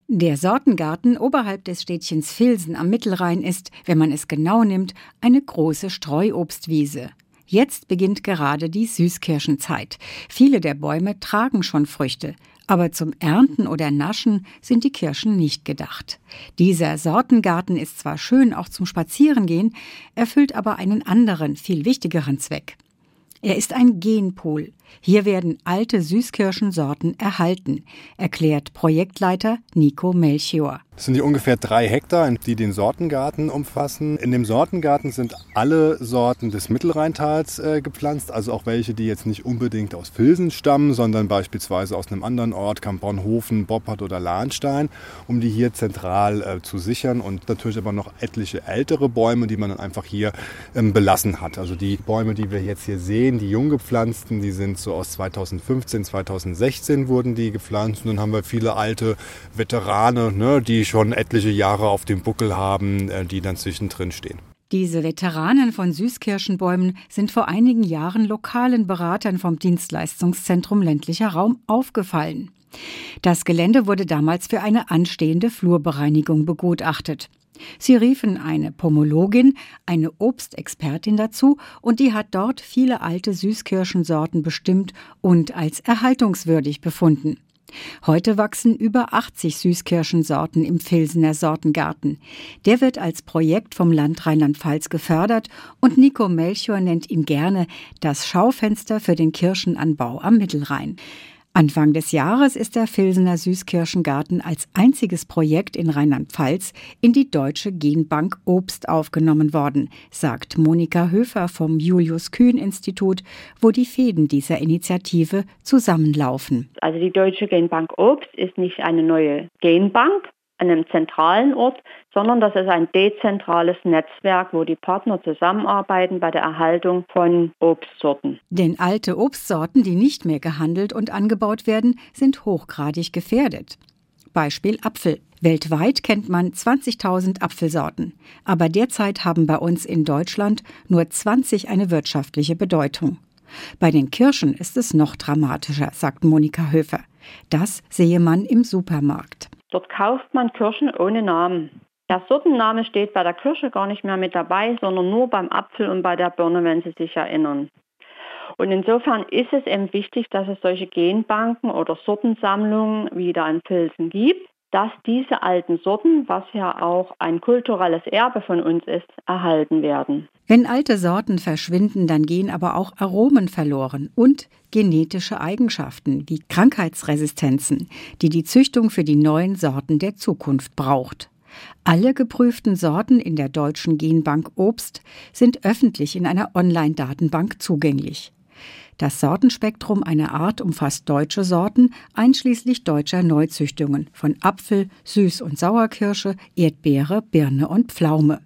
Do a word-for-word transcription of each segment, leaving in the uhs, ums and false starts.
Der Sortengarten oberhalb des Städtchens Vilsen am Mittelrhein ist, wenn man es genau nimmt, eine große Streuobstwiese. Jetzt beginnt gerade die Süßkirschenzeit. Viele der Bäume tragen schon Früchte, aber zum Ernten oder Naschen sind die Kirschen nicht gedacht. Dieser Sortengarten ist zwar schön auch zum Spazierengehen, erfüllt aber einen anderen, viel wichtigeren Zweck. Er ist ein Genpool. Hier werden alte Süßkirschensorten erhalten, erklärt Projektleiter Nico Melchior. Das sind die ungefähr drei Hektar, die den Sortengarten umfassen. In dem Sortengarten sind alle Sorten des Mittelrheintals äh, gepflanzt, also auch welche, die jetzt nicht unbedingt aus Vilsen stammen, sondern beispielsweise aus einem anderen Ort, Kampbornhofen, Boppard oder Lahnstein, um die hier zentral äh, zu sichern. Und natürlich aber noch etliche ältere Bäume, die man dann einfach hier ähm, belassen hat. Also die Bäume, die wir jetzt hier sehen, die jung gepflanzten, die sind so aus zweitausendfünfzehn, zweitausendsechzehn wurden die gepflanzt. Und dann haben wir viele alte Veterane, ne, die schon etliche Jahre auf dem Buckel haben, die dann zwischendrin stehen. Diese Veteranen von Süßkirschenbäumen sind vor einigen Jahren lokalen Beratern vom Dienstleistungszentrum ländlicher Raum aufgefallen. Das Gelände wurde damals für eine anstehende Flurbereinigung begutachtet. Sie riefen eine Pomologin, eine Obstexpertin dazu, und die hat dort viele alte Süßkirschensorten bestimmt und als erhaltungswürdig befunden. Heute wachsen über achtzig Süßkirschensorten im Vilsener Sortengarten. Der wird als Projekt vom Land Rheinland-Pfalz gefördert und Nico Melchior nennt ihn gerne das Schaufenster für den Kirschenanbau am Mittelrhein. Anfang des Jahres ist der Vilsener Süßkirschengarten als einziges Projekt in Rheinland-Pfalz in die Deutsche Genbank Obst aufgenommen worden, sagt Monika Höfer vom Julius-Kühn-Institut, wo die Fäden dieser Initiative zusammenlaufen. Also die Deutsche Genbank Obst ist nicht eine neue Genbank an einem zentralen Ort, sondern das ist ein dezentrales Netzwerk, wo die Partner zusammenarbeiten bei der Erhaltung von Obstsorten. Denn alte Obstsorten, die nicht mehr gehandelt und angebaut werden, sind hochgradig gefährdet. Beispiel Apfel. Weltweit kennt man zwanzigtausend Apfelsorten. Aber derzeit haben bei uns in Deutschland nur zwanzig eine wirtschaftliche Bedeutung. Bei den Kirschen ist es noch dramatischer, sagt Monika Höfer. Das sehe man im Supermarkt. Dort kauft man Kirschen ohne Namen. Der Sortenname steht bei der Kirsche gar nicht mehr mit dabei, sondern nur beim Apfel und bei der Birne, wenn Sie sich erinnern. Und insofern ist es eben wichtig, dass es solche Genbanken oder Sortensammlungen wieder in Vilsen gibt, dass diese alten Sorten, was ja auch ein kulturelles Erbe von uns ist, erhalten werden. Wenn alte Sorten verschwinden, dann gehen aber auch Aromen verloren und genetische Eigenschaften wie Krankheitsresistenzen, die die Züchtung für die neuen Sorten der Zukunft braucht. Alle geprüften Sorten in der Deutschen Genbank Obst sind öffentlich in einer Online-Datenbank zugänglich. Das Sortenspektrum einer Art umfasst deutsche Sorten, einschließlich deutscher Neuzüchtungen von Apfel, Süß- und Sauerkirsche, Erdbeere, Birne und Pflaume.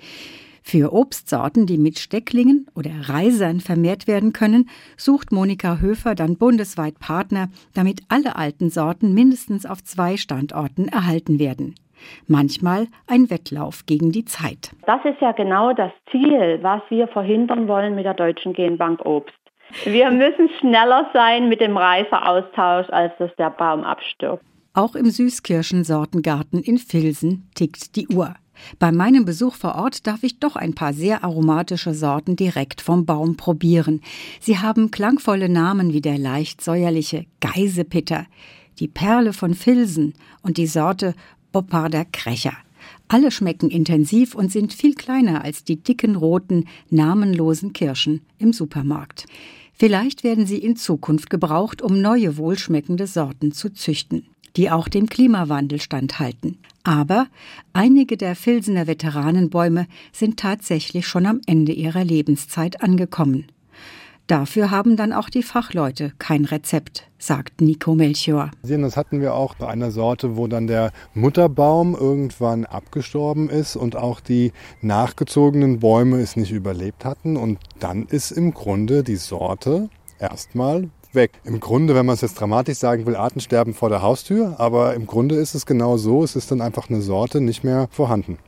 Für Obstsorten, die mit Stecklingen oder Reisern vermehrt werden können, sucht Monika Höfer dann bundesweit Partner, damit alle alten Sorten mindestens auf zwei Standorten erhalten werden. Manchmal ein Wettlauf gegen die Zeit. Das ist ja genau das Ziel, was wir verhindern wollen mit der Deutschen Genbank Obst. Wir müssen schneller sein mit dem Reiferaustausch, als dass der Baum abstirbt. Auch im Süßkirschensortengarten in Vilsen tickt die Uhr. Bei meinem Besuch vor Ort darf ich doch ein paar sehr aromatische Sorten direkt vom Baum probieren. Sie haben klangvolle Namen wie der leicht säuerliche Geisepitter, die Perle von Vilsen und die Sorte Bopparder Krecher. Alle schmecken intensiv und sind viel kleiner als die dicken, roten, namenlosen Kirschen im Supermarkt. Vielleicht werden sie in Zukunft gebraucht, um neue wohlschmeckende Sorten zu züchten, die auch dem Klimawandel standhalten. Aber einige der Vilsener Veteranenbäume sind tatsächlich schon am Ende ihrer Lebenszeit angekommen. Dafür haben dann auch die Fachleute kein Rezept, sagt Nico Melchior. Das hatten wir auch bei einer Sorte, wo dann der Mutterbaum irgendwann abgestorben ist und auch die nachgezogenen Bäume es nicht überlebt hatten. Und dann ist im Grunde die Sorte erstmal weg. Im Grunde, wenn man es jetzt dramatisch sagen will, Artensterben vor der Haustür. Aber im Grunde ist es genau so, es ist dann einfach eine Sorte nicht mehr vorhanden.